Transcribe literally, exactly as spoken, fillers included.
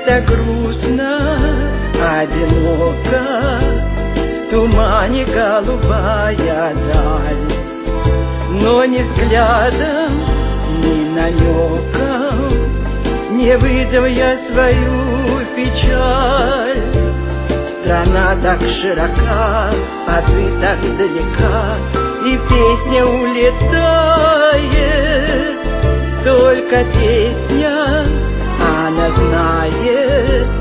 так грустно, одиноко, в тумане голубая даль, но ни взглядом, ни намеком не выдам я свою печаль. Страна так широка, а ты так далека, и песня улетает, только песня она знает.